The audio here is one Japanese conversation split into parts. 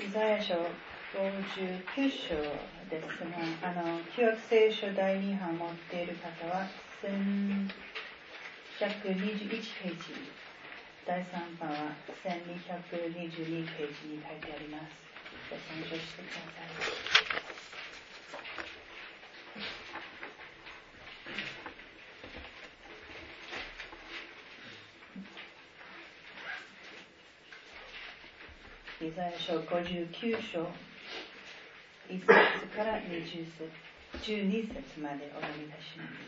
イザヤ書59章ですが、旧約聖書第2版を持っている方は1121ページ、第3版は1222ページに書いてあります。ご参照してください。イザヤ書59章1節から12節までお読みいたします。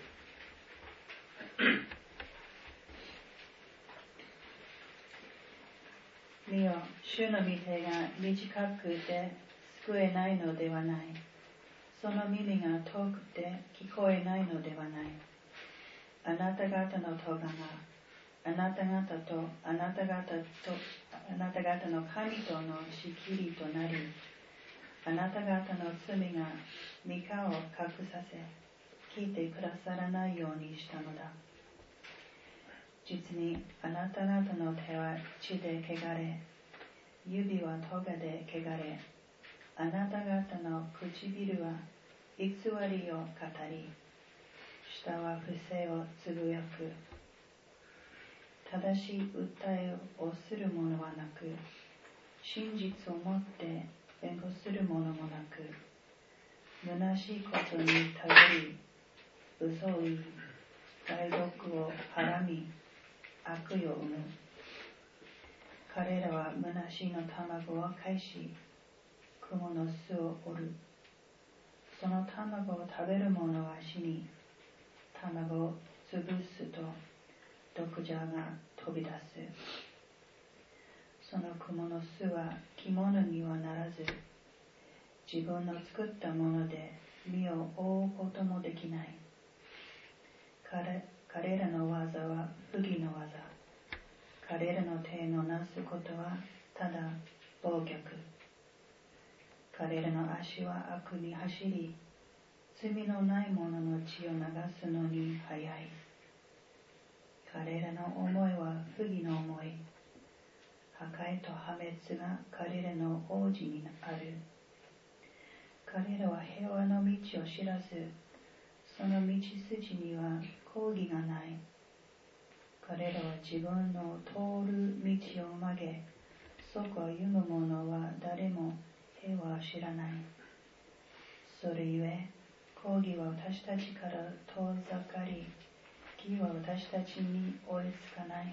見よ、主の御手が短くて救えないのではない。その耳が遠くて聞こえないのではない。あなた方の咎があなた方とあなた方の神との仕切りとなり、あなた方の罪が御顔を隠させ、聞いてくださらないようにしたのだ。実にあなた方の手は血で汚れ、指は咎で汚れ、あなた方の唇は偽りを語り、舌は不正をつぶやく。正しい訴えをする者はなく、真実をもって弁護する者もなく、虚しいことに頼り、嘘を言い、害毒をはらみ、悪意を生む。彼らは虚しいの卵を返し、雲の巣を折る。その卵を食べる者は死に、卵を潰すと毒蛇が飛び出す。その雲の巣は着物にはならず、自分の作ったもので身を覆うこともできない。彼らの技は不義の技。彼らの手のなすことはただ暴虐。彼らの足は悪に走り、罪のない者の血を流すのに早い。彼らの思いは不義の思い。破壊と破滅が彼らの王子にある。彼らは平和の道を知らず、その道筋には公義がない。彼らは自分の通る道を曲げ、そこを歩む者は誰も平和を知らない。それゆえ、公義は私たちから遠ざかり、義は私たちに追いつかない。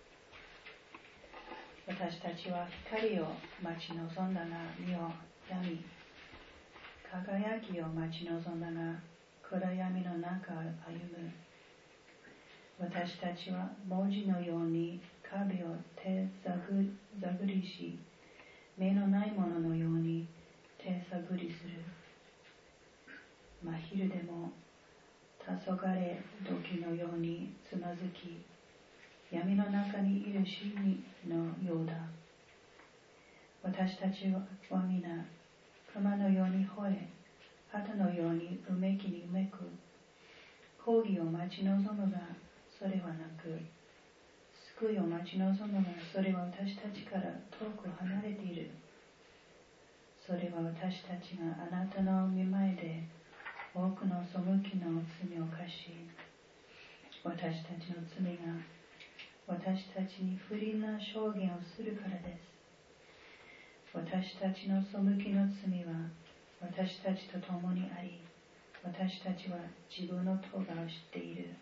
私たちは光を待ち望んだが身を病み、輝きを待ち望んだが暗闇の中を歩む。私たちは文字のように壁を手探りし、目のない者のように手探りする。真昼でも黄昏時のようにつまずき、闇の中にいる死のようだ。私たちは皆熊のように吠え、鳩のようにうめきにうめく。公義を待ち望むがそれはなく、救いを待ち望むがそれは私たちから遠く離れている。それは私たちがあなたの御前で多くの背きの罪を犯し、私たちの罪が私たちに不利な証言をするからです。私たちの背きの罪は私たちと共にあり、私たちは自分の咎を知っている。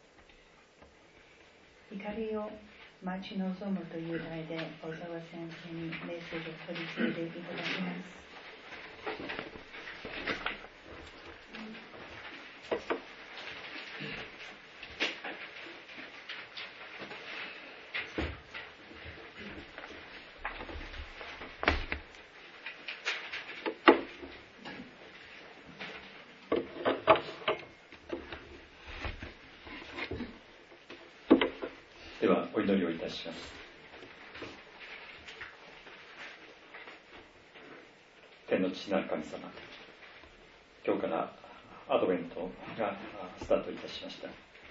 光を待ち望むという題で小沢先生にメッセージを取り次いでいただきます。 ではお祈りをいたします。天の父なる神様、今日からアドベントがスタートいたしました。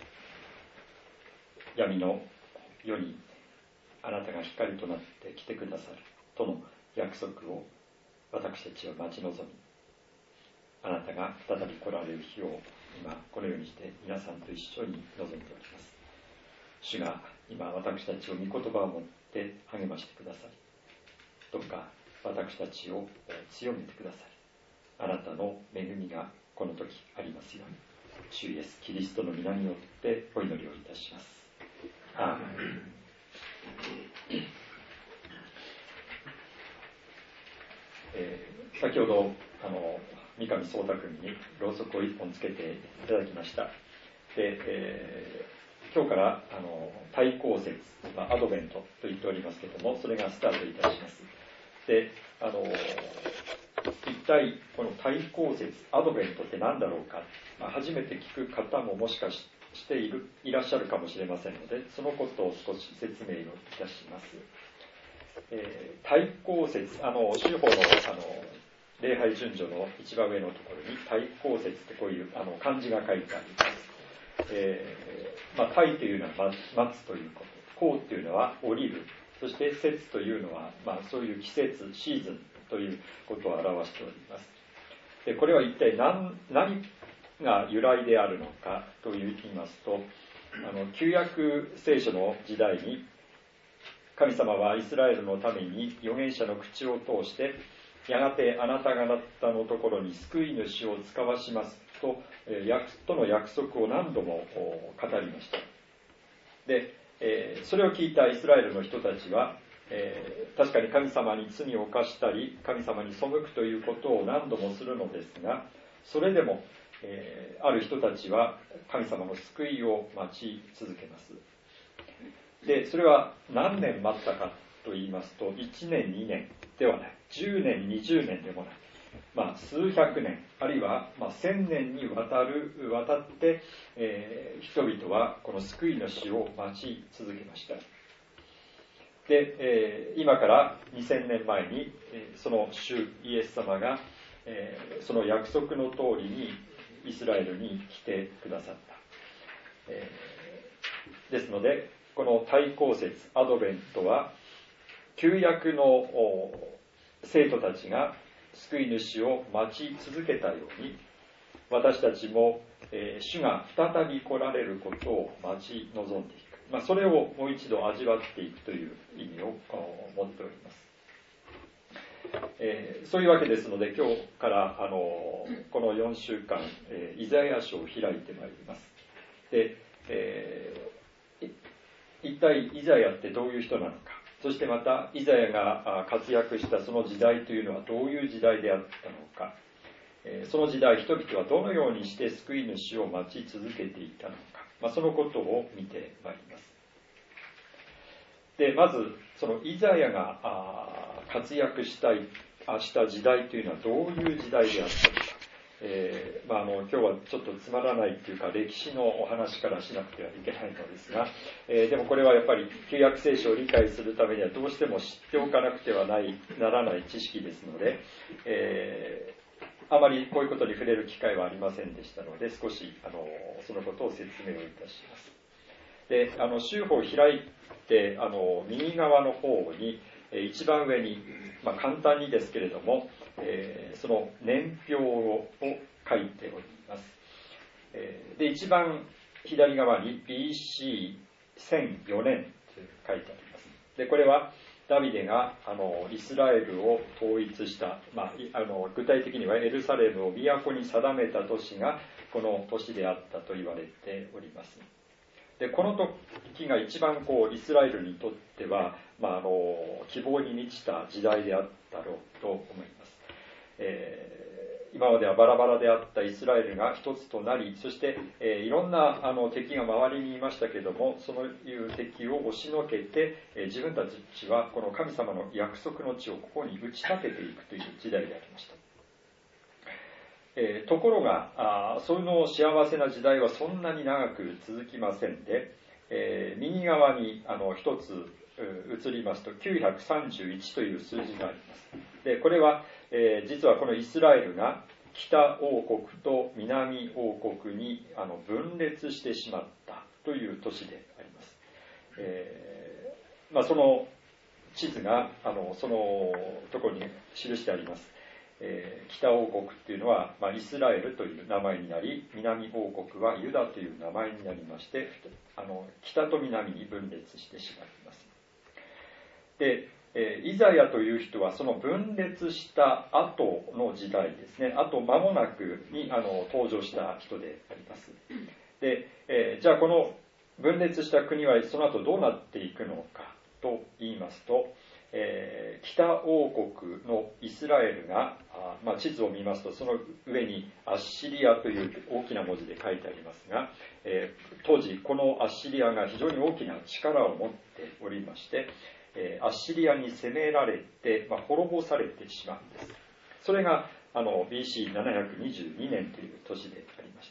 闇の世にあなたが光となって来てくださるとの約束を私たちは待ち望み、あなたが再び来られる日を今このようにして皆さんと一緒に望んでおります。主が今私たちを御言葉を持って励ましてくださり、どうか私たちを強めてくださり、あなたの恵みがこの時ありますように、主イエスキリストの皆によってお祈りをいたします。アーメン。先ほど三上壮太君にろうそくを1本つけていただきました。で、今日から対抗節、アドベントと言っておりますけれども、それがスタートいたします。で、一体この対抗節、アドベントって何だろうか、初めて聞く方ももしかしていらっしゃるかもしれませんので、そのことを少し説明をいたします。対抗節、宗法の礼拝順序の一番上のところに対抗節ってこういう漢字が書いてあります。対というのは待つということ、抗というのは降りる、そして節というのは、そういう季節、シーズンということを表しております。でこれは一体何が由来であるのかと言いますと、旧約聖書の時代に神様はイスラエルのために預言者の口を通して、やがてあなた方のところに救い主を使わしますとの約束を何度も語りました。で、それを聞いたイスラエルの人たちは、確かに神様に罪を犯したり神様に背くということを何度もするのですが、それでも、ある人たちは神様の救いを待ち続けます。でそれは何年待ったかと言いますと、1年2年ではない、10年20年でもない、数百年あるいは1000年にわたって、人々はこの救い主を待ち続けました。で、今から2000年前にその主イエス様が、その約束の通りにイスラエルに来てくださった。ですのでこの対抗節アドベントは、旧約の生徒たちが救い主を待ち続けたように、私たちも、主が再び来られることを待ち望んでいく、それをもう一度味わっていくという意味を持っております。そういうわけですので、今日からこの4週間、イザヤ書を開いてまいります。で、一体イザヤってどういう人なのか、そしてまたイザヤが活躍したその時代というのはどういう時代であったのか、その時代人々はどのようにして救い主を待ち続けていたのか、そのことを見てまいります。でまずそのイザヤが活躍した時代というのはどういう時代であったのか、今日はちょっとつまらないというか歴史のお話からしなくてはいけないのですが、でもこれはやっぱり旧約聖書を理解するためにはどうしても知っておかなくてはならない知識ですので、あまりこういうことに触れる機会はありませんでしたので、少しそのことを説明をいたします。で宗法を開いて右側の方に一番上に、簡単にですけれども、その年表を書いております。で一番左側に BC1004 年と書いてあります。でこれはダビデがイスラエルを統一した、具体的にはエルサレムを都に定めた年がこの年であったと言われております。でこの時が一番イスラエルにとっては、希望に満ちた時代であったろうと思います。今まではバラバラであったイスラエルが一つとなり、そして、いろんな敵が周りにいましたけれども、そういう敵を押しのけて、自分たちはこの神様の約束の地をここに打ち立てていくという時代でありました。ところがその幸せな時代はそんなに長く続きませんで、右側に一つ移りますと931という数字があります。でこれは、実はこのイスラエルが北王国と南王国に分裂してしまったという年であります。その地図がそのところに記してあります。 北王国っていうのは、イスラエルという名前になり、南王国はユダという名前になりまして、北と南に分裂してしまいます。で、イザヤという人はその分裂した後の時代ですね、あと間もなくに登場した人であります。で、じゃあこの分裂した国はその後どうなっていくのかと言いますと、北王国のイスラエルが、地図を見ますとその上にアッシリアという大きな文字で書いてありますが、当時このアッシリアが非常に大きな力を持っておりまして、アッシリアに攻められて、滅ぼされてしまうんです。それがBC722 年という年でありました。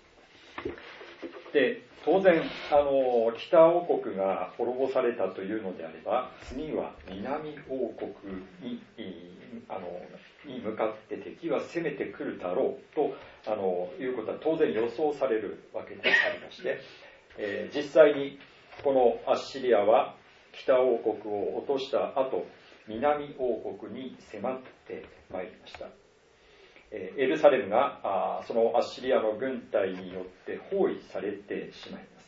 で、当然北王国が滅ぼされたというのであれば、次は南王国に向かって敵は攻めてくるだろうということは当然予想されるわけでありまして、実際にこのアッシリアは北王国を落とした後、南王国に迫ってまいりました。エルサレムがそのアッシリアの軍隊によって包囲されてしまいます。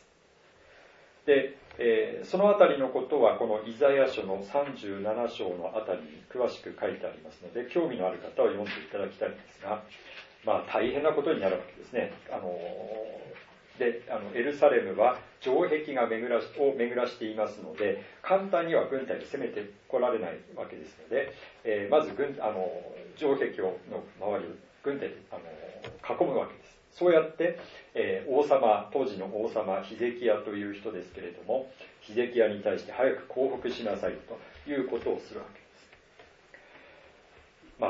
で、そのあたりのことはこのイザヤ書の37章のあたりに詳しく書いてありますので、興味のある方は読んでいただきたいんですが、大変なことになるわけですね。で、エルサレムは城壁を巡らしていますので、簡単には軍隊で攻めてこられないわけですので、まず城壁の周りを軍隊で囲むわけです。そうやって、当時の王様ヒゼキヤという人ですけれども、ヒゼキヤに対して早く降伏しなさいということをするわけです。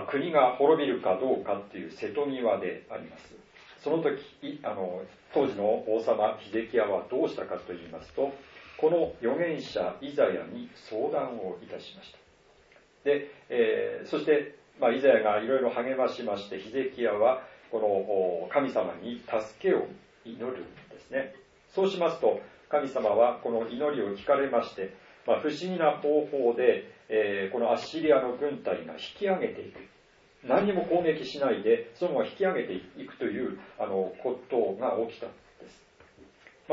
国が滅びるかどうかという瀬戸際であります。その時当時の王様ヒゼキヤはどうしたかといいますと、この預言者イザヤに相談をいたしました。で、そして、イザヤがいろいろ励ましまして、ヒゼキヤはこの神様に助けを祈るんですね。そうしますと神様はこの祈りを聞かれまして、不思議な方法で、このアッシリアの軍隊が引き上げていく。何にも攻撃しないでそのまま引き上げていくということが起きたんです。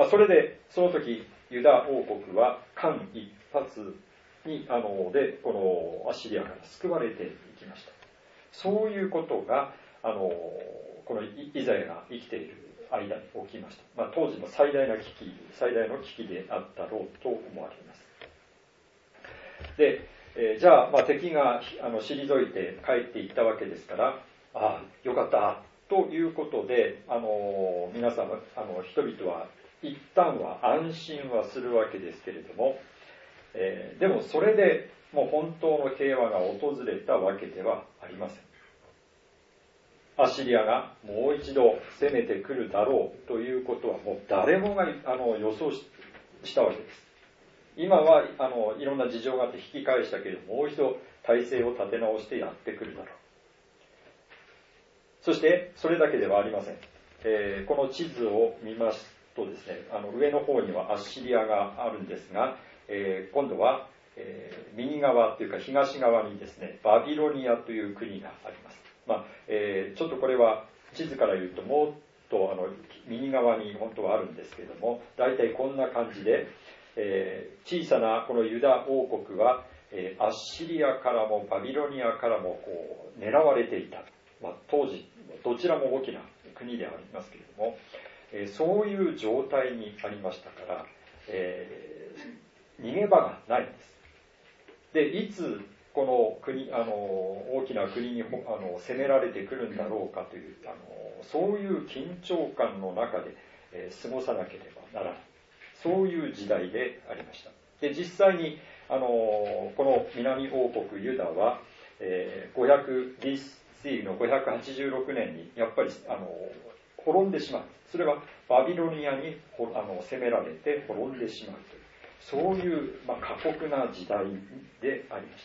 それでその時ユダ王国は間一髪にでこのアッシリアから救われていきました。そういうことがこのイザヤが生きている間に起きました。当時の最大の危機であったろうと思われます。で、じゃあ、敵が退いて帰っていったわけですから、よかったということで皆さん人々は一旦は安心はするわけですけれども、でもそれでもう本当の平和が訪れたわけではありません。アッシリアがもう一度攻めてくるだろうということはもう誰もが予想したわけです。今はいろんな事情があって引き返したけれども、もう一度体制を立て直してやってくるだろう。そしてそれだけではありません。この地図を見ますとですね、上の方にはアッシリアがあるんですが、今度は、右側というか東側にですね、バビロニアという国があります。ちょっとこれは地図から言うともっと右側に本当はあるんですけれども、大体こんな感じで、小さなこのユダ王国は、アッシリアからもバビロニアからも狙われていた。当時どちらも大きな国でありますけれども、そういう状態にありましたから、逃げ場がないんです。で、いつこの国大きな国に攻められてくるんだろうかというそういう緊張感の中で、過ごさなければならない、そういう時代でありました。で、実際にこの南王国ユダは、BC の586年にやっぱり滅んでしまう。それはバビロニアに攻められて滅んでしまうという、そういう過酷な時代でありました。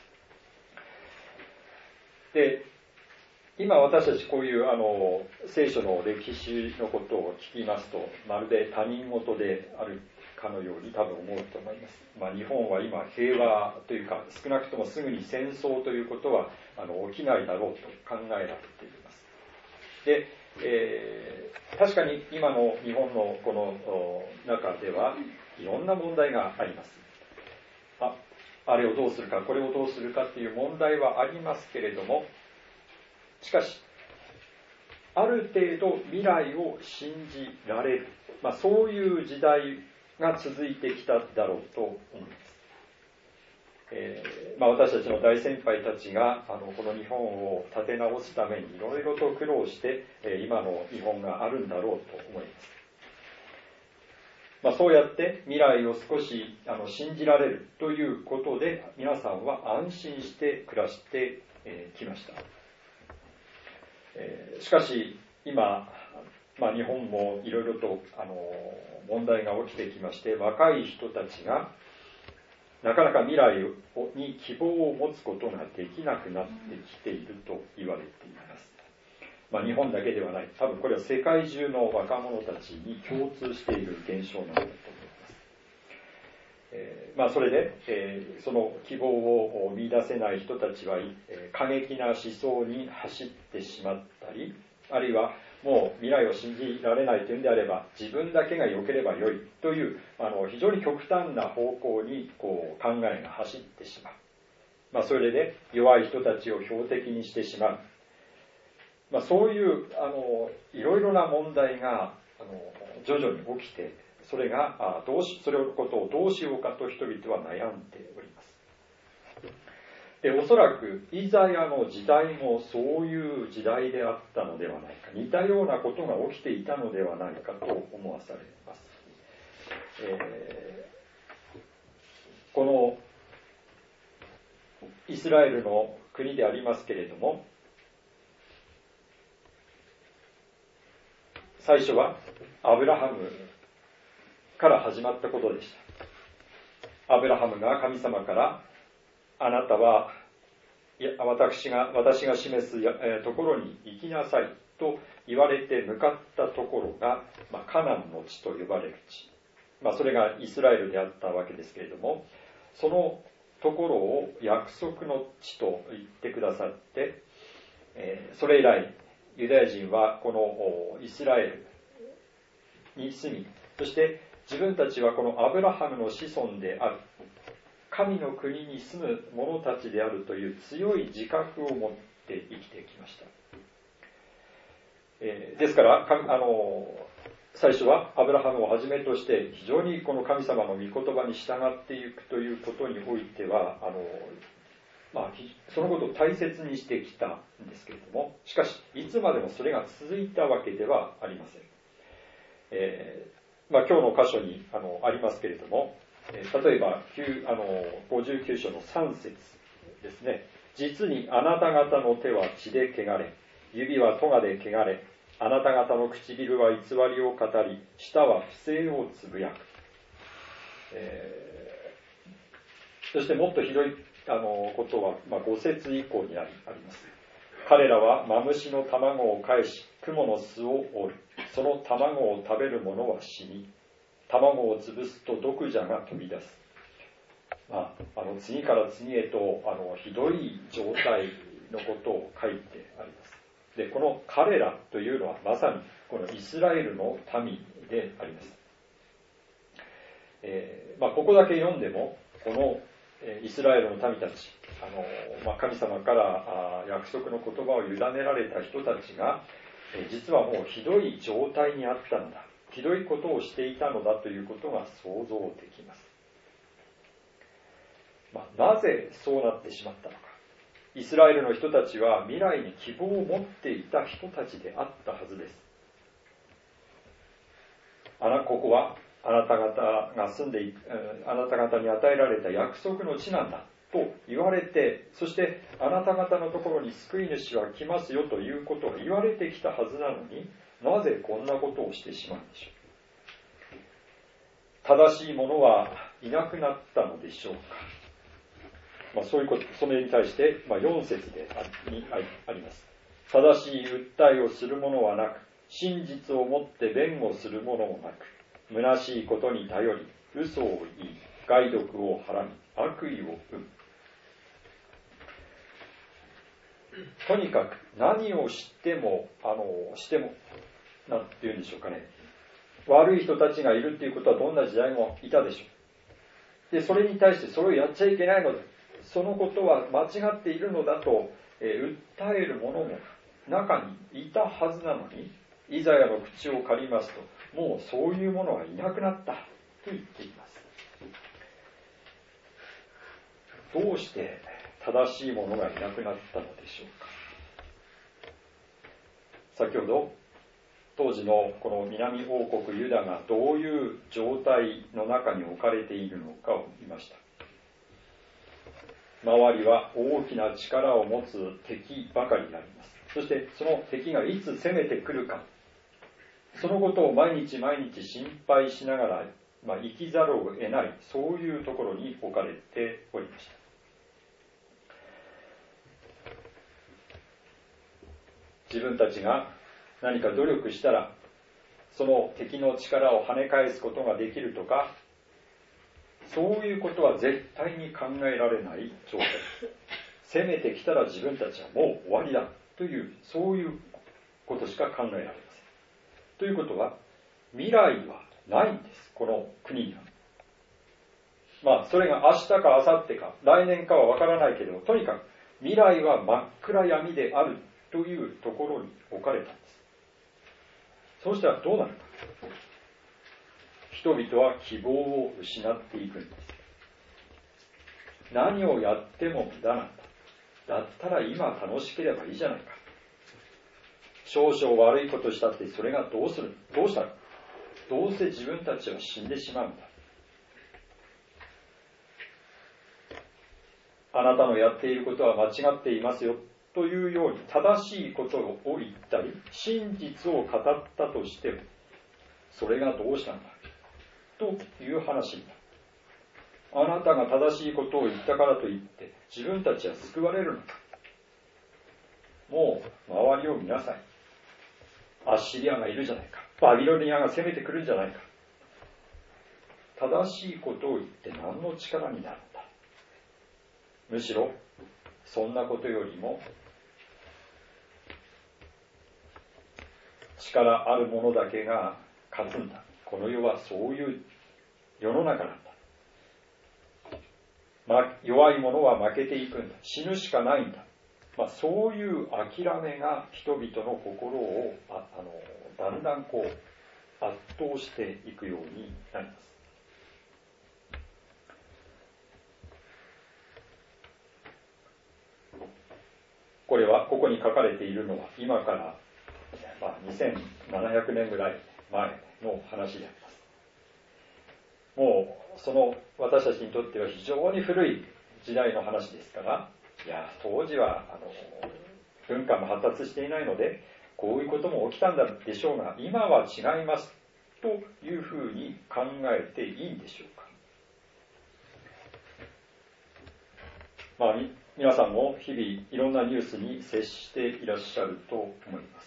で、今私たちこういう聖書の歴史のことを聞きますと、まるで他人事であるかのように多分思うと思います。日本は今平和というか、少なくともすぐに戦争ということは起きないだろうと考えられています。で、確かに今の日本のこの中ではいろんな問題があります。あれをどうするか、これをどうするかっていう問題はありますけれども、しかしある程度未来を信じられる、そういう時代が続いてきただろうと思います。私たちの大先輩たちがこの日本を立て直すためにいろいろと苦労して今の日本があるんだろうと思います。そうやって未来を少し信じられるということで皆さんは安心して暮らしてきました。しかし今、日本もいろいろと問題が起きてきまして、若い人たちがなかなか未来に希望を持つことができなくなってきていると言われています。日本だけではない、多分これは世界中の若者たちに共通している現象なんだと思います。それで、その希望を見出せない人たちは、過激な思想に走ってしまったり、あるいはもう未来を信じられないというんであれば自分だけが良ければ良いという非常に極端な方向に考えが走ってしまう。それで弱い人たちを標的にしてしまう。そういういろいろな問題が徐々に起きて、それのことをどうしようかと人々は悩んでおります。で、おそらくイザヤの時代もそういう時代であったのではないか、似たようなことが起きていたのではないかと思わされます。このイスラエルの国でありますけれども、最初はアブラハムから始まったことでした。アブラハムが神様から、あなたは私が示すところに行きなさいと言われて向かったところが、カナンの地と呼ばれる地、それがイスラエルであったわけですけれども、そのところを約束の地と言ってくださって、それ以来ユダヤ人はこのイスラエルに住み、そして自分たちはこのアブラハムの子孫である、神の国に住む者たちであるという強い自覚を持って生きてきました。ですから最初はアブラハムをはじめとして非常にこの神様の御言葉に従っていくということにおいてはそのことを大切にしてきたんですけれども、しかしいつまでもそれが続いたわけではありません。今日の箇所にありますけれども、例えば59章の3節ですね。実にあなた方の手は血で汚れ、指は咎で汚れ、あなた方の唇は偽りを語り、舌は不正をつぶやく。そしてもっとひどいことは、5節以降にあります。彼らはマムシの卵を返し、クモの巣を折る。その卵を食べる者は死に、卵を潰すと毒蛇が飛び出す。次から次へとひどい状態のことを書いてあります。で、この彼らというのはまさにこのイスラエルの民であります。ここだけ読んでもこのイスラエルの民たち、神様から約束の言葉を委ねられた人たちが実はもうひどい状態にあったのだ、ひどいことをしていたのだということが想像できます。なぜそうなってしまったのか。イスラエルの人たちは未来に希望を持っていた人たちであったはずです。ここはあなた方が住んであなた方に与えられた約束の地なんだと言われて、そしてあなた方のところに救い主は来ますよということが言われてきたはずなのに、なぜこんなことをしてしまうんでしょう。正しい者はいなくなったのでしょうか。そういうこと、それに対して、4節であります。正しい訴えをする者はなく、真実をもって弁護する者もなく、虚しいことに頼り、 嘘を言い、害毒をはらみ、悪意を生む。とにかく何をしても、なんて言うんでしょうかね。悪い人たちがいるっていうことはどんな時代もいたでしょう。で、それに対してそれをやっちゃいけないのだ。そのことは間違っているのだと、訴える者も中にいたはずなのに、イザヤの口を借りますと、もうそういう者はいなくなったと言っています。どうして正しい者がいなくなったのでしょうか。先ほど当時のこの南王国ユダがどういう状態の中に置かれているのかを見ました。周りは大きな力を持つ敵ばかりであります。そしてその敵がいつ攻めてくるか、そのことを毎日毎日心配しながら、生きざるを得ない、そういうところに置かれておりました。自分たちが何か努力したら、その敵の力を跳ね返すことができるとか、そういうことは絶対に考えられない状態です。攻めてきたら自分たちはもう終わりだという、そういうことしか考えられません。ということは、未来はないんです、この国には。それが明日か明後日か、来年かはわからないけれど、とにかく未来は真っ暗闇であるというところに置かれたんです。そうしたらどうなるか。人々は希望を失っていくんです。何をやっても無駄なんだ。だったら今楽しければいいじゃないか。少々悪いことしたってそれがどうしたら、どうせ自分たちは死んでしまうんだ。あなたのやっていることは間違っていますよというように正しいことを言ったり、真実を語ったとしても、それがどうしたんだという話になる。あなたが正しいことを言ったからといって自分たちは救われるのか。もう周りを見なさい。アッシリアがいるじゃないか。バビロニアが攻めてくるんじゃないか。正しいことを言って何の力になるんだ。むしろそんなことよりも力ある者だけが勝つんだ。この世はそういう世の中なんだ。弱い者は負けていくんだ。死ぬしかないんだ。そういう諦めが人々の心をだんだん圧倒していくようになります。これはここに書かれているのは今から2700年ぐらい前の話であります。もうその私たちにとっては非常に古い時代の話ですから、当時は文化も発達していないのでこういうことも起きたんだでしょうが、今は違いますというふうに考えていいんでしょうか。皆さんも日々いろんなニュースに接していらっしゃると思います。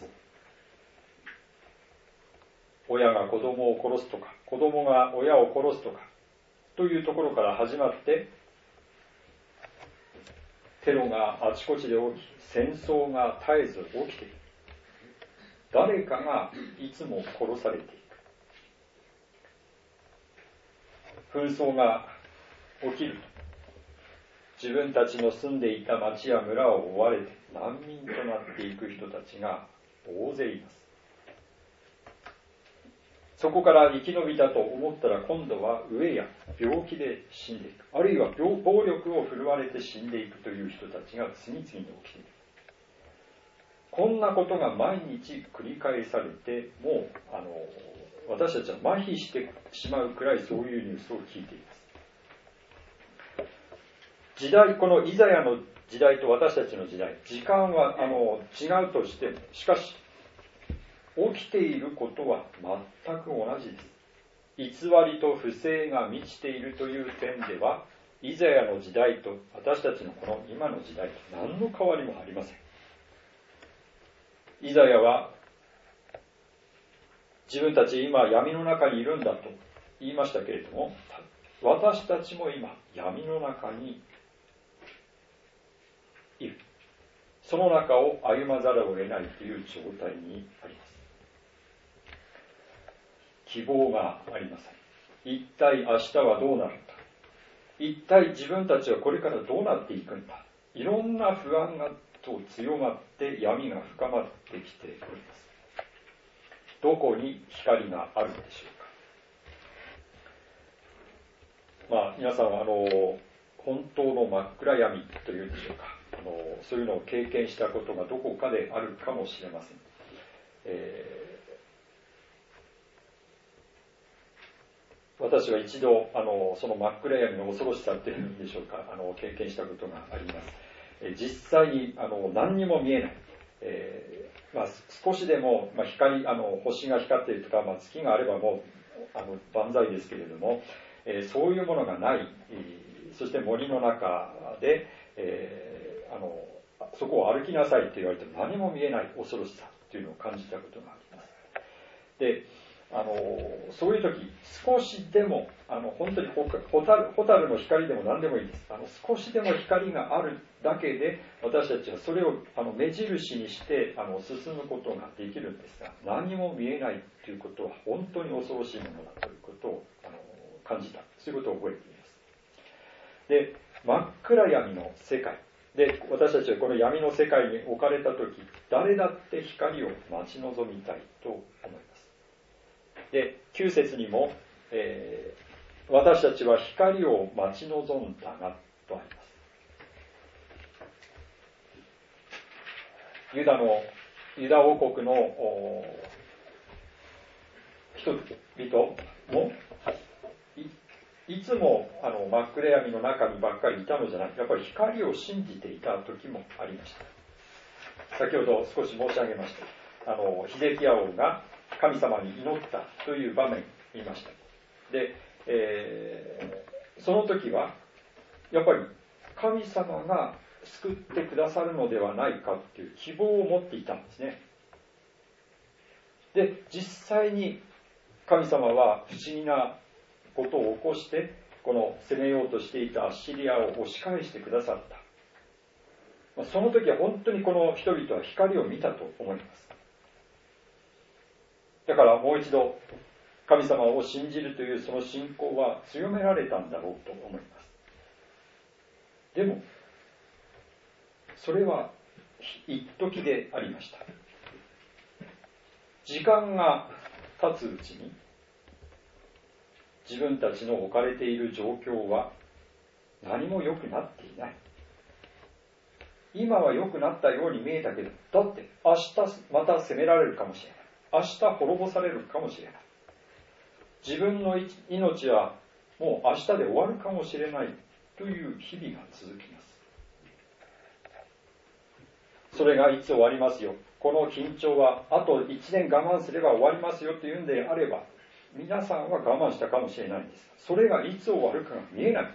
親が子供を殺すとか、子供が親を殺すとかというところから始まって、テロがあちこちで起き、戦争が絶えず起きている。誰かがいつも殺されていく。紛争が起きると、自分たちの住んでいた町や村を追われて難民となっていく人たちが大勢います。そこから生き延びたと思ったら今度は飢えや病気で死んでいく、あるいは暴力を振るわれて死んでいくという人たちが次々に起きている。こんなことが毎日繰り返されて、もう私たちは麻痺してしまうくらいそういうニュースを聞いています。時代、このイザヤの時代と私たちの時代、時間は違うとしても、しかし起きていることは全く同じです。偽りと不正が満ちているという点では、イザヤの時代と私たちのこの今の時代と何の変わりもありません。イザヤは自分たち今闇の中にいるんだと言いましたけれども、私たちも今闇の中にいる。その中を歩まざるを得ないという状態にあります。希望がありません。一体明日はどうなるんだ。一体自分たちはこれからどうなっていくんだ。いろんな不安が強まって闇が深まってきております。どこに光があるのでしょうか。皆さんは本当の真っ暗闇というんでしょうか。そういうのを経験したことがどこかであるかもしれません。私は一度その真っ暗闇の恐ろしさっていうんでしょうか、経験したことがあります。実際に何にも見えない、少しでも、光星が光っているとか、月があればもう万歳ですけれども、そういうものがない、そして森の中で、そこを歩きなさいと言われても何も見えない恐ろしさというのを感じたことがあります。でそういう時少しでも本当に蛍の光でも何でもいいです。少しでも光があるだけで私たちはそれを目印にして進むことができるんですが、何も見えないということは本当に恐ろしいものだということを感じた。そういうことを覚えています。で、真っ暗闇の世界で私たちはこの闇の世界に置かれた時、誰だって光を待ち望みたいと思います。で、9節にも、私たちは光を待ち望んだがとあります。ユダ王国の人々もいつも真っ暗闇の中にばっかりいたのじゃない。やっぱり光を信じていた時もありました。先ほど少し申し上げました。ヒゼキヤ王が神様に祈ったという場面を見ました。で、その時はやっぱり神様が救ってくださるのではないかという希望を持っていたんですね。で、実際に神様は不思議なことを起こしてこの攻めようとしていたアッシリアを押し返してくださった。その時は本当にこの人々は光を見たと思います。だからもう一度神様を信じるというその信仰は強められたんだろうと思います。でもそれは一時でありました。時間が経つうちに自分たちの置かれている状況は何も良くなっていない。今は良くなったように見えたけど、だって明日また責められるかもしれない。明日滅ぼされるかもしれない。自分の命はもう明日で終わるかもしれないという日々が続きます。それがいつ終わりますよ。この緊張はあと1年我慢すれば終わりますよというんであれば、皆さんは我慢したかもしれないんです。それがいつ終わるかが見えないんです。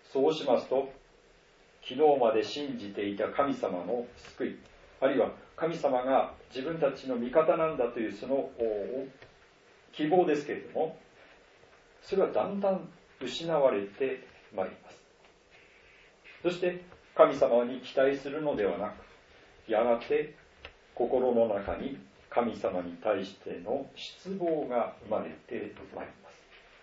そうしますと、昨日まで信じていた神様の救い、あるいは神様が自分たちの味方なんだというその希望ですけれども、それはだんだん失われてまいります。そして神様に期待するのではなく、やがて心の中に神様に対しての失望が生まれてまいります。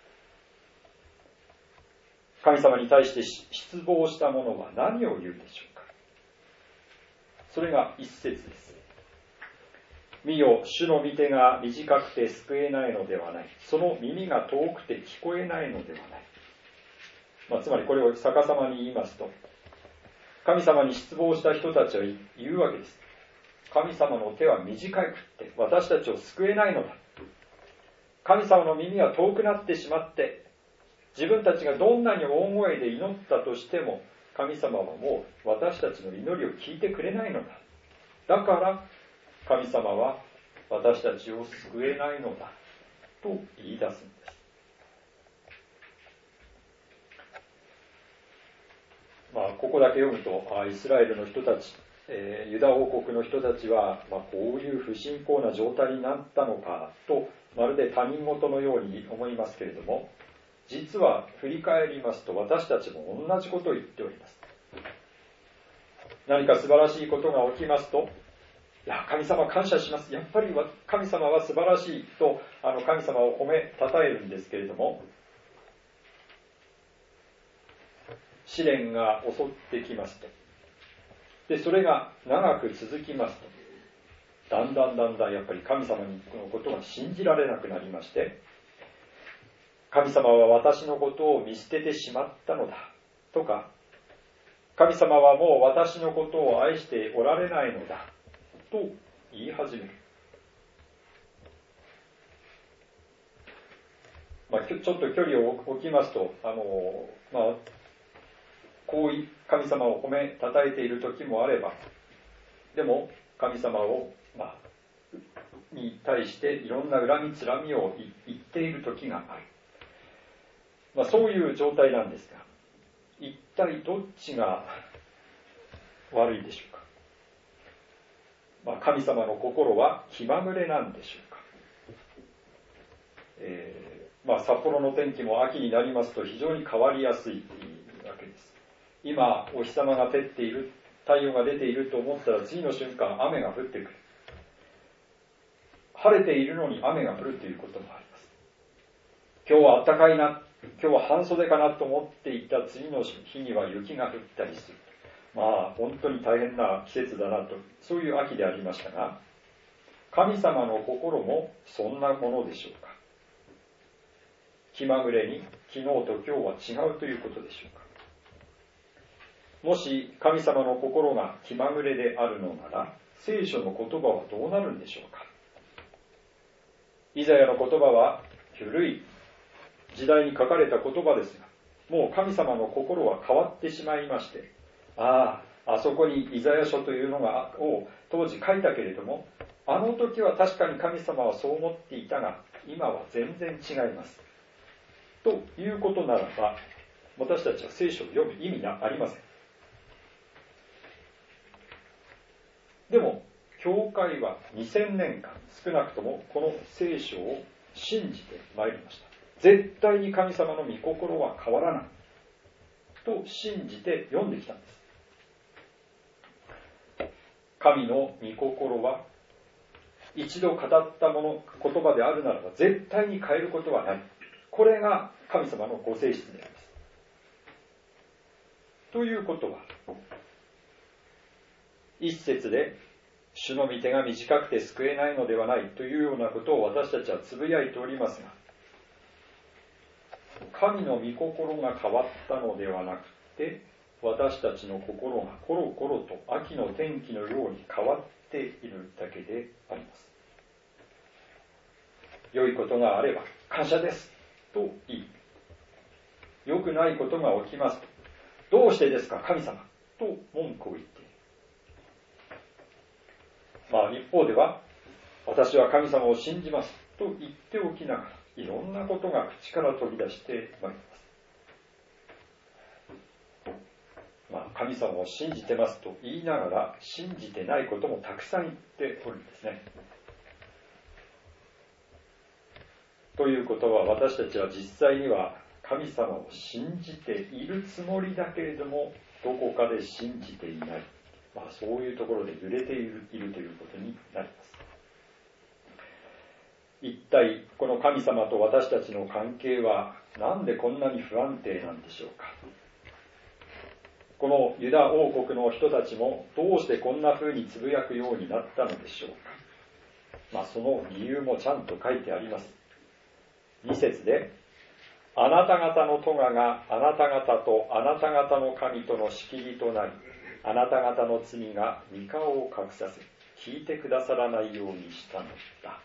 神様に対して失望した者は何を言うでしょうか。それが一節です。見よ、主の御手が短くて救えないのではない。その耳が遠くて聞こえないのではない。つまりこれを逆さまに言いますと、神様に失望した人たちは言うわけです。神様の手は短くって私たちを救えないのだ。神様の耳は遠くなってしまって、自分たちがどんなに大声で祈ったとしても、神様はもう私たちの祈りを聞いてくれないのだ。だから神様は私たちを救えないのだと言い出すんです。ここだけ読むと、イスラエルの人たち、ユダ王国の人たちは、こういう不信仰な状態になったのかとまるで他人事のように思いますけれども、実は振り返りますと私たちも同じことを言っております。何か素晴らしいことが起きますと、いや、神様感謝します。やっぱり神様は素晴らしいと、神様を褒めたたえるんですけれども、試練が襲ってきますと。で、それが長く続きますと。だんだんやっぱり神様のことが信じられなくなりまして、神様は私のことを見捨ててしまったのだとか、神様はもう私のことを愛しておられないのだと言い始める。ちょっと距離を置きますと、こう神様を褒めたたえている時もあれば、でも神様を、に対していろんな恨みつらみを言っている時がある。そういう状態なんですが、一体どっちが悪いでしょうか。神様の心は気まぐれなんでしょうか。札幌の天気も秋になりますと非常に変わりやすいわけです。今お日様が照っている、太陽が出ていると思ったら次の瞬間雨が降ってくる。晴れているのに雨が降るということもあります。今日は暖かいな、今日は半袖かなと思っていた次の日には雪が降ったりする。本当に大変な季節だなと、そういう秋でありましたが、神様の心もそんなものでしょうか。気まぐれに昨日と今日は違うということでしょうか。もし神様の心が気まぐれであるのなら、聖書の言葉はどうなるんでしょうか。イザヤの言葉は古い時代に書かれた言葉ですが、もう神様の心は変わってしまいまして、あそこにイザヤ書というのを当時書いたけれども、あの時は確かに神様はそう思っていたが、今は全然違います。ということならば、私たちは聖書を読む意味がありません。でも、教会は2000年間、少なくともこの聖書を信じてまいりました。絶対に神様の御心は変わらない。と信じて読んできたんです。神の御心は、一度語った言葉であるならば、絶対に変えることはない。これが神様のご性質であります。ということは、一節で、主の御手が短くて救えないのではないというようなことを私たちはつぶやいておりますが、神の御心が変わったのではなくて、私たちの心がコロコロと秋の天気のように変わっているだけであります。良いことがあれば感謝ですと言い、良くないことが起きますと、どうしてですか神様と文句を言っている。一方では、私は神様を信じますと言っておきながら、いろんなことが口から飛び出してまいります。神様を信じてますと言いながら、信じてないこともたくさん言っておるんですね。ということは、私たちは実際には神様を信じているつもりだけれども、どこかで信じていない。そういうところで揺れているということになります。一体この神様と私たちの関係はなんでこんなに不安定なんでしょうか。このユダ王国の人たちもどうしてこんな風につぶやくようになったのでしょうか。その理由もちゃんと書いてあります。2節で、あなた方の咎があなた方とあなた方の神との仕切りとなり、あなた方の罪が御顔を隠させ、聞いてくださらないようにしたのだ。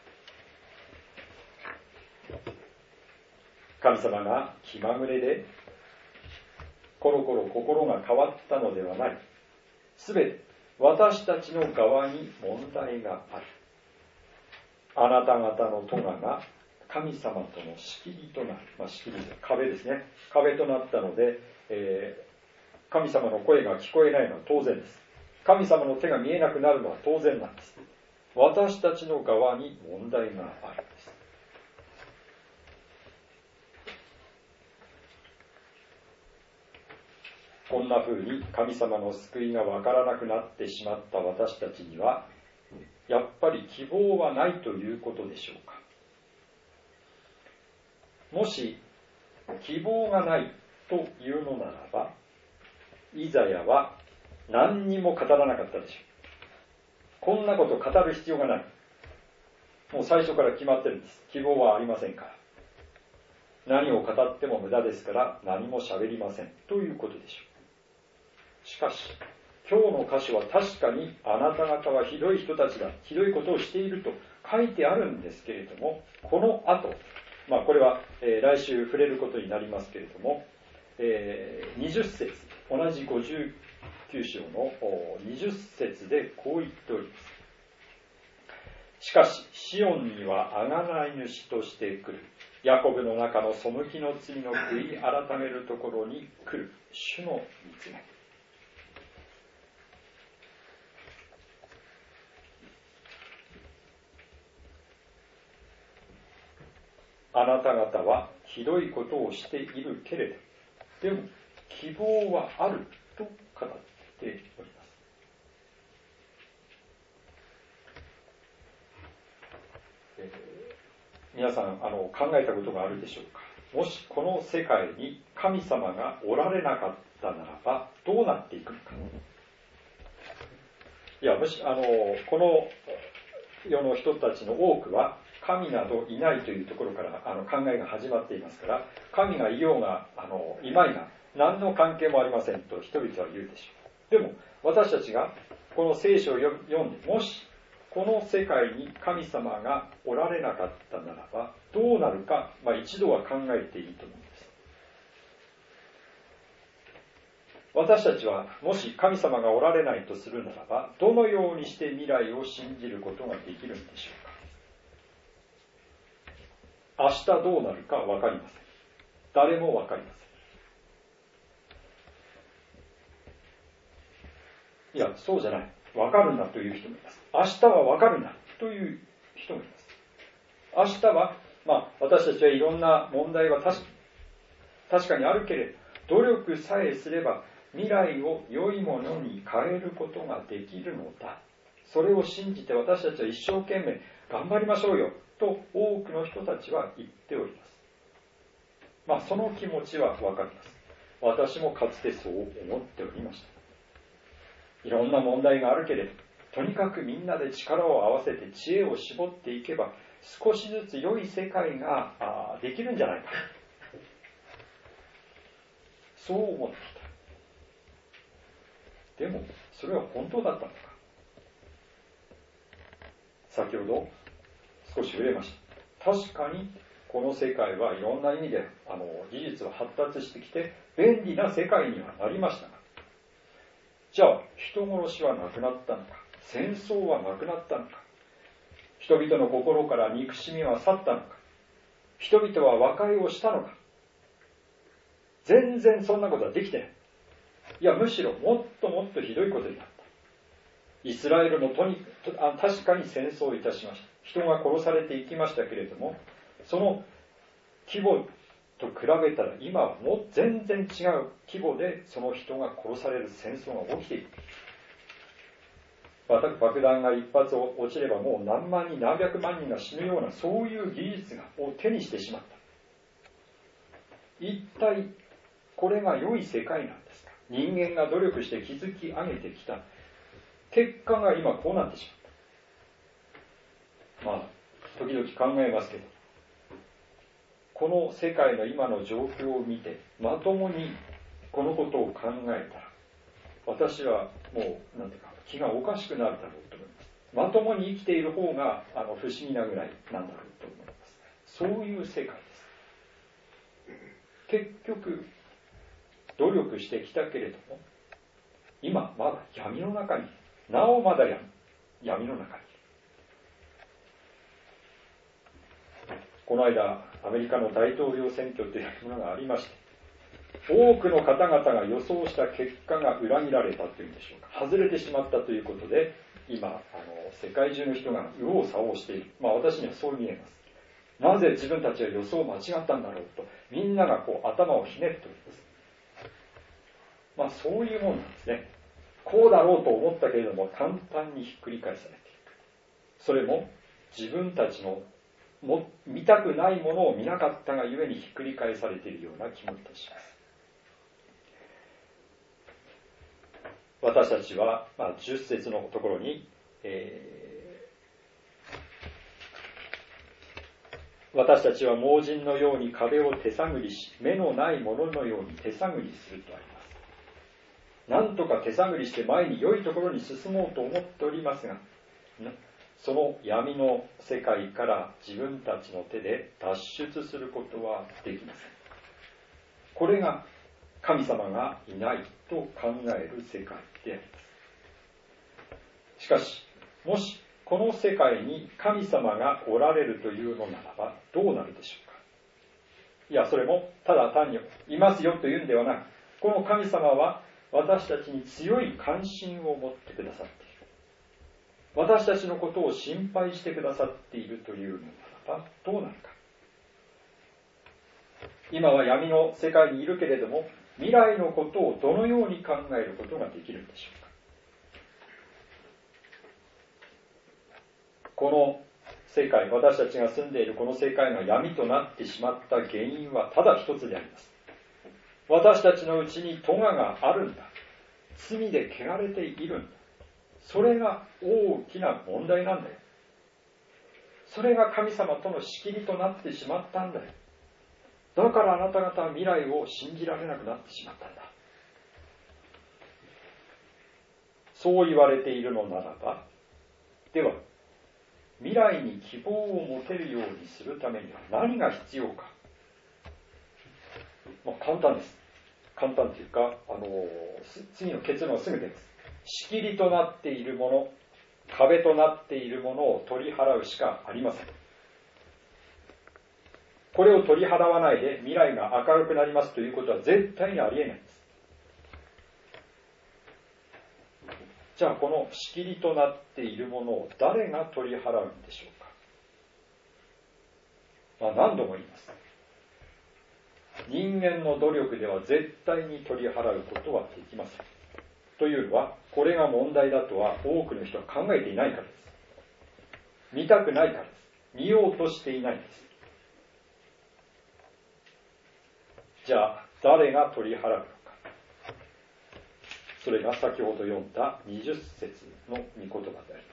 神様が気まぐれでコロコロ心が変わったのではない。すべて私たちの側に問題がある。あなた方の咎が神様との仕切りとなる。仕切りです。壁ですね。壁となったので、神様の声が聞こえないのは当然です。神様の手が見えなくなるのは当然なんです。私たちの側に問題があるんです。 こんな風に神様の救いがわからなくなってしまった私たちには、やっぱり希望はないということでしょうか。もし希望がないというのならば、イザヤは何にも語らなかったでしょう。こんなことを語る必要がない。もう最初から決まってるんです。希望はありませんから。何を語っても無駄ですから何も喋りませんということでしょう。しかし、今日の箇所は確かにあなた方はひどい人たちだ、ひどいことをしていると書いてあるんですけれども、この後、これは、来週触れることになりますけれども、20節、同じ59章の20節でこう言っております。しかし、シオンには贖い主として来る。ヤコブの中の背きの罪の悔い改めるところに来る。主の見つめ。あなた方はひどいことをしているけれど、でも希望はあると語っております。皆さん考えたことがあるでしょうか。もしこの世界に神様がおられなかったならばどうなっていくのか。いや、この世の人たちの多くは神などいないというところから考えが始まっていますから、神がいようがいまいが何の関係もありませんと人々は言うでしょう。でも私たちがこの聖書を読んで、もしこの世界に神様がおられなかったならばどうなるか、一度は考えていいと思うんです。私たちはもし神様がおられないとするならば、どのようにして未来を信じることができるんでしょうか。明日どうなるか分かりません。誰も分かりません。いや、そうじゃない。分かるんだという人もいます。明日は分かるんだという人もいます。明日は、私たちはいろんな問題は確かにあるけれど、努力さえすれば未来を良いものに変えることができるのだ。それを信じて私たちは一生懸命頑張りましょうよと多くの人たちは言っております。その気持ちは分かります。私もかつてそう思っておりました。いろんな問題があるけれど、とにかくみんなで力を合わせて知恵を絞っていけば少しずつ良い世界ができるんじゃないか、そう思っていた。でもそれは本当だったのか。先ほど少し触れました。確かにこの世界はいろんな意味で技術は発達してきて便利な世界にはなりましたが、じゃあ人殺しはなくなったのか、戦争はなくなったのか、人々の心から憎しみは去ったのか、人々は和解をしたのか。全然そんなことはできてない。いや、むしろもっともっとひどいことになった。イスラエルも確かに戦争をいたしました。人が殺されていきましたけれども、その規模と比べたら今はもう全然違う規模でその人が殺される戦争が起きている。爆弾が一発落ちればもう何万人何百万人が死ぬような、そういう技術を手にしてしまった。一体これが良い世界なんですか。人間が努力して築き上げてきた結果が今こうなってしまった。時々考えますけど、この世界の今の状況を見てまともにこのことを考えたら、私はもう気がおかしくなるだろうと思います。まともに生きている方が不思議なぐらいなんだろうと思います。そういう世界です。結局努力してきたけれども、今まだ闇の中に、なおまだ闇の中に。この間アメリカの大統領選挙というものがありまして、多くの方々が予想した結果が裏切られたというんでしょうか、外れてしまったということで、今世界中の人が右往左往している。私にはそう見えます。なぜ自分たちは予想間違ったんだろうと、みんなが頭をひねっております。 そういうものなんですね。こうだろうと思ったけれども簡単にひっくり返されていく。それも自分たちの見たくないものを見なかったがゆえにひっくり返されているような気もいたします。私たちは、10節のところに、私たちは盲人のように壁を手探りし、目のないもののように手探りするとあります。なんとか手探りして前に良いところに進もうと思っておりますが、その闇の世界から自分たちの手で脱出することはできません。これが神様がいないと考える世界であります。しかし、もしこの世界に神様がおられるというのならばどうなるでしょうか。いや、それもただ単にいますよというんではなく、この神様は私たちに強い関心を持ってくださっている。私たちのことを心配してくださっているというのならばどうなるか。今は闇の世界にいるけれども、未来のことをどのように考えることができるんでしょうか。この世界、私たちが住んでいるこの世界が闇となってしまった原因はただ一つであります。私たちのうちに咎があるんだ。罪で汚れているんだ。それが大きな問題なんだよ。それが神様との仕切りとなってしまったんだよ。だからあなた方は未来を信じられなくなってしまったんだ。そう言われているのならば、では未来に希望を持てるようにするためには何が必要か。簡単です。簡単というか、次の結論はすぐです。仕切りとなっているもの、壁となっているものを取り払うしかありません。これを取り払わないで未来が明るくなりますということは絶対にありえないんです。じゃあこの仕切りとなっているものを誰が取り払うんでしょうか。何度も言います。人間の努力では絶対に取り払うことはできません。というのは、これが問題だとは多くの人は考えていないからです。見たくないからです。見ようとしていないんです。じゃあ誰が取り払うのか。それが先ほど読んだ20節の御言葉であります。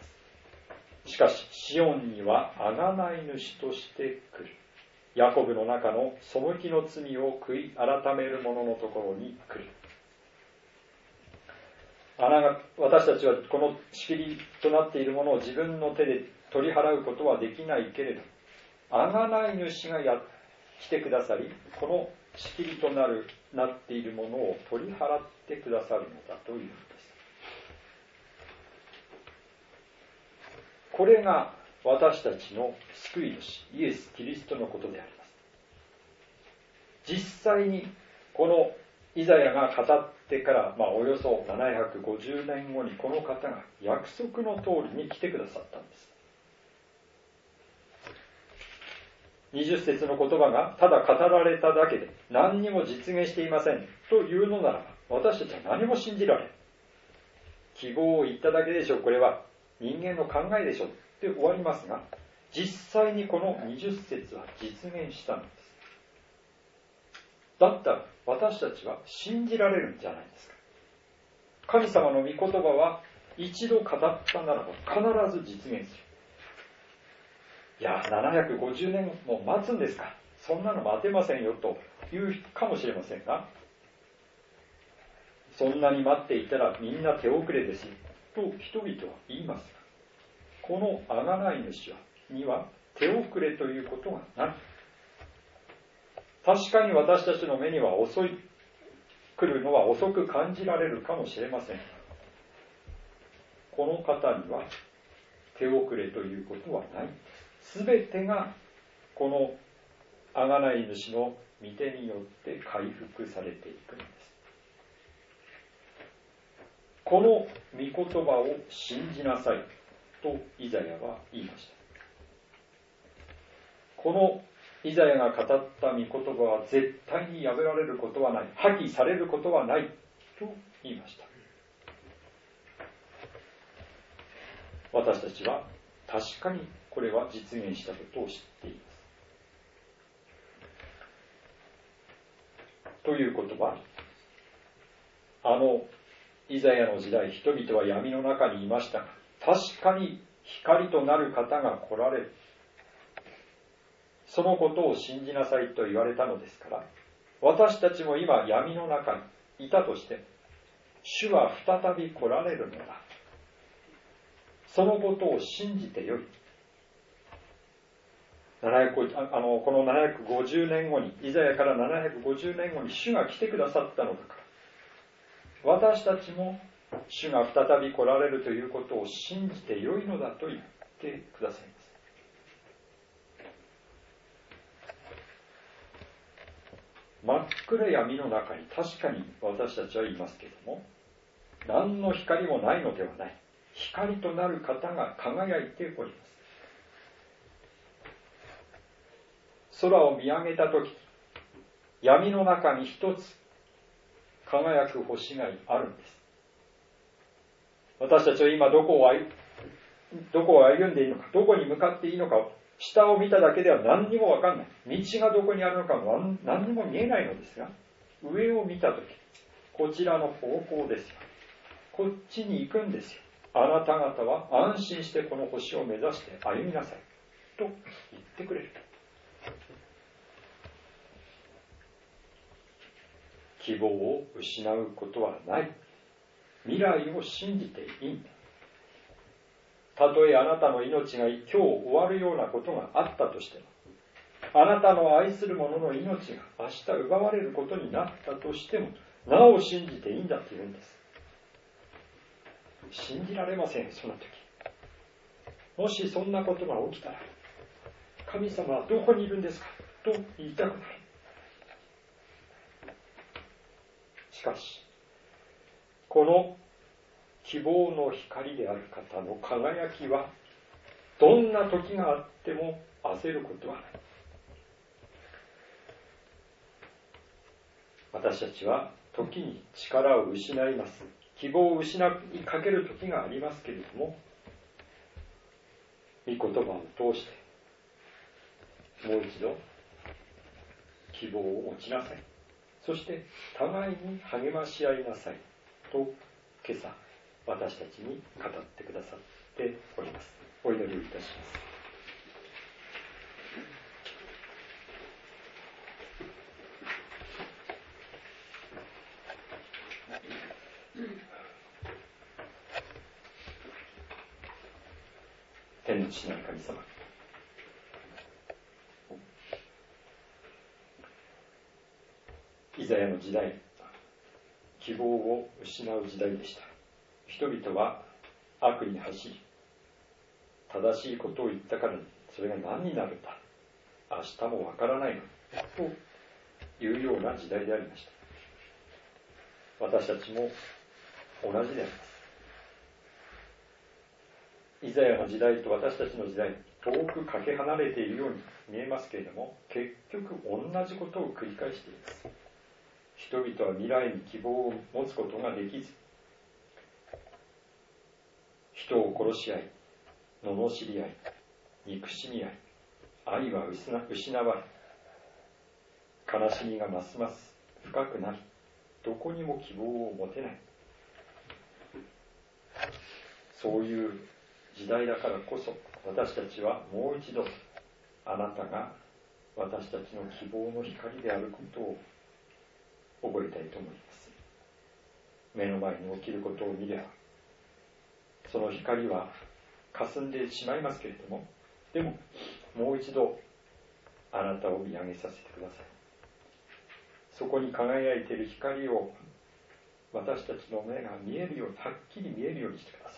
しかしシオンには贖い主として来る。ヤコブの中の背きの罪を悔い改める者のところに来る。私たちはこの仕切りとなっているものを自分の手で取り払うことはできないけれど、贖い主が来てくださり、この仕切りとなっているものを取り払ってくださるのだというのです。これが私たちの救い主イエス・キリストのことであります。実際にこのイザヤが語ってから、およそ750年後にこの方が約束の通りに来てくださったんです。20節の言葉がただ語られただけで何にも実現していませんというのならば、私たちは何も信じられん。希望を言っただけでしょう、これは人間の考えでしょうって終わりますが、実際にこの20節は実現したのです。だったら私たちは信じられるんじゃないですか。神様の御言葉は一度語ったならば必ず実現する。いや、750年も待つんですか、そんなの待てませんよと言うかもしれませんが、そんなに待っていたらみんな手遅れですと人々は言いますが、この贖い主には手遅れということがない。確かに私たちの目には来るのは遅く感じられるかもしれませんが、この方には手遅れということはない。すべてがこの贖い主の御手によって回復されていくのです。この御言葉を信じなさいとイザヤは言いました。このイザヤが語った御言葉は絶対に破られることはない、破棄されることはないと言いました。私たちは確かにこれは実現したことを知っています。ということは、イザヤの時代、人々は闇の中にいましたが、確かに光となる方が来られる。そのことを信じなさいと言われたのですから、私たちも今闇の中にいたとして、主は再び来られるのだ。そのことを信じてよい。この750年後に、イザヤから750年後に主が来てくださったのだから、私たちも主が再び来られるということを信じてよいのだと言ってくださいます。真っ暗闇の中に確かに私たちはいますけれども、何の光もないのではない。光となる方が輝いております。空を見上げたとき、闇の中に一つ輝く星があるんです。私たちは今どこを歩んでいいのか、どこに向かっていいのか、下を見ただけでは何にもわかんない。道がどこにあるのか何にも見えないのですが、上を見たとき、こちらの方向ですよ。こっちに行くんですよ。あなた方は安心してこの星を目指して歩みなさい。と言ってくれる。希望を失うことはない。未来を信じていいんだ。たとえあなたの命が今日終わるようなことがあったとしても、あなたの愛する者の命が明日奪われることになったとしても、なお信じていいんだと言うんです。信じられません、その時。もしそんなことが起きたら、神様はどこにいるんですかと言いたくなる。しかし、この希望の光である方の輝きは、どんな時があっても焦ることはない。私たちは時に力を失います。希望を失いかける時がありますけれども、御言葉を通してもう一度希望を持ちなさい。そして互いに励まし合いなさいと今朝私たちに語ってくださっております。お祈りをいたします。天の父なる神様、イザヤの時代、希望を失う時代でした。人々は悪に走り、正しいことを言ったからにそれが何になるんだ、明日もわからないのというような時代でありました。私たちも同じであります。イザヤの時代と私たちの時代、遠くかけ離れているように見えますけれども、結局同じことを繰り返しています。人々は未来に希望を持つことができず、人を殺し合い、罵り合い、憎しみ合い、愛は失われ、悲しみがますます深くなり、どこにも希望を持てない。そういう時代だからこそ、私たちはもう一度あなたが私たちの希望の光であることを覚えたいと思います。目の前に起きることを見れば、その光は霞んでしまいますけれども、でももう一度あなたを見上げさせてください。そこに輝いている光を私たちの目が見えるように、はっきり見えるようにしてください。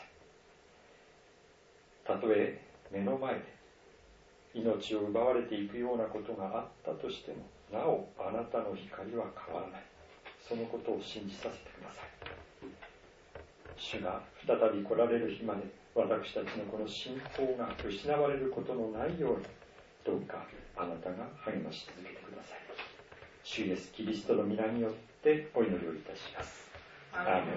たとえ目の前で命を奪われていくようなことがあったとしても、なおあなたの光は変わらない。そのことを信じさせてください。主が再び来られる日まで、私たちのこの信仰が失われることのないように、どうかあなたが励まし続けてください。主イエスキリストの皆によってお祈りをいたします。 アーメン